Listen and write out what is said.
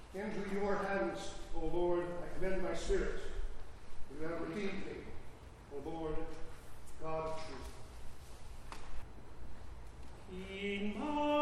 Into your hands, O Lord, I commend my spirit. You have redeemed me, O Lord, God of truth. King